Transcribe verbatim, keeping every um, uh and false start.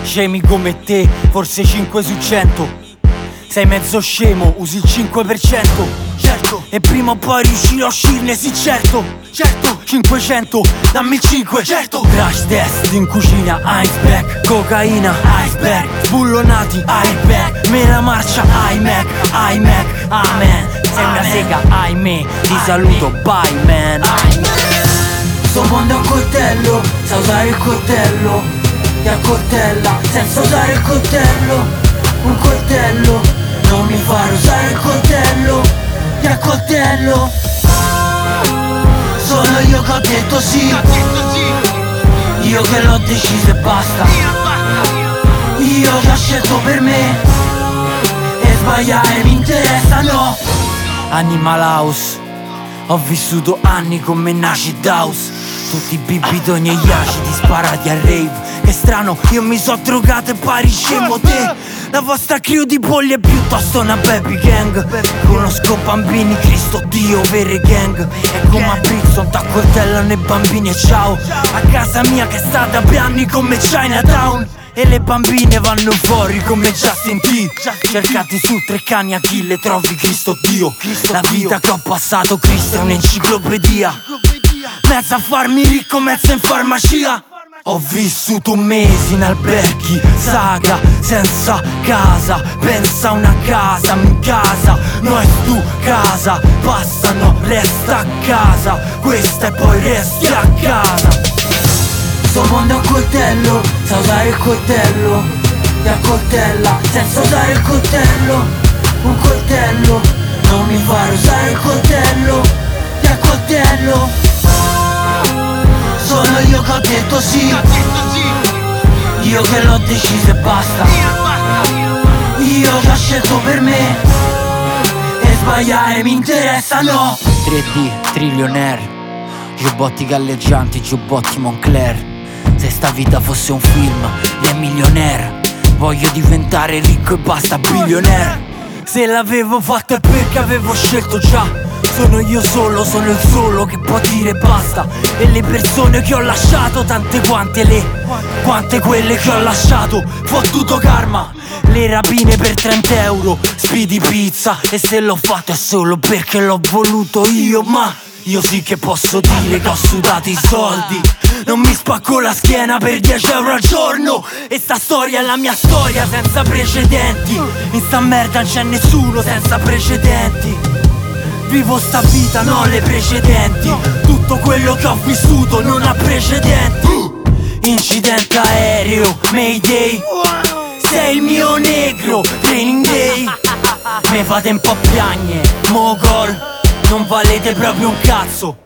Scemi come te, forse cinque su cento. Sei mezzo scemo, usi il cinque per cento. Certo, e prima o poi riuscirò a uscirne, sì certo. Certo, cinquecento, dammi il cinque, certo. Crash test in cucina, iceberg. Cocaina, iceberg. Bullonati, airbag. Me la marcia, iMac, iMac, amen. Sei una sega, ahimè. Ti saluto, bye man. Sto mondo è un coltello, sa usare il coltello. Ti accoltella, senza usare il coltello. Un coltello, non mi fare usare il coltello. Ti accoltello. Sono io che ho detto sì, io che l'ho deciso e basta. Io che ho scelto per me, e sbagliare mi interessa, no. Animal House, ho vissuto anni come Nacid House. Tutti i bibitoni e gli acidi sparati a rave. Che strano, io mi so drogato e pari scemo te. La vostra crew di polli è piuttosto una baby gang. Conosco bambini, Cristo Dio, vere gang. E come a Bridson t'accoltellano i bambini e ciao. A casa mia che è stata per anni come Chinatown. E le bambine vanno fuori come Justin T. Cercati su tre cani a Achille trovi Cristo Dio. La vita che ho passato, Cristo è un'enciclopedia. Mezzo a farmi ricco, mezzo in farmacia. Ho vissuto mesi in alberghi, saga, senza casa. Pensa a una casa, mi casa, no è tu casa. Basta, no, resta a casa. Questa e poi resti a casa. Sto mondo è un coltello, sa usare il coltello. Ti accoltella, senza usare il coltello. Un coltello, non mi fare usare il coltello. Ti accoltello. Sono io che ho detto sì, io che l'ho deciso e basta. Io che ho scelto per me, e sbagliare mi interessa, no. tre D, trillionaire, giubbotti galleggianti, giubbotti Moncler. Se sta vita fosse un film, lei è milionaire. Voglio diventare ricco e basta, billionaire. Se l'avevo fatto è perché avevo scelto già. Sono io solo, sono il solo che può dire basta. E le persone che ho lasciato, tante quante le, quante quelle che ho lasciato. Fottuto karma, le rapine per trenta euro, Speedy pizza. E se l'ho fatto è solo perché l'ho voluto io. Ma io sì che posso dire che ho sudato i soldi. Non mi spacco la schiena per dieci euro al giorno. E sta storia è la mia storia senza precedenti. In sta merda non c'è nessuno senza precedenti. Vivo sta vita, no le precedenti. Tutto quello che ho vissuto non ha precedenti. Incidente aereo, Mayday. Sei il mio negro, Training Day. Me fate un po' piagne, Mogol. Non valete proprio un cazzo.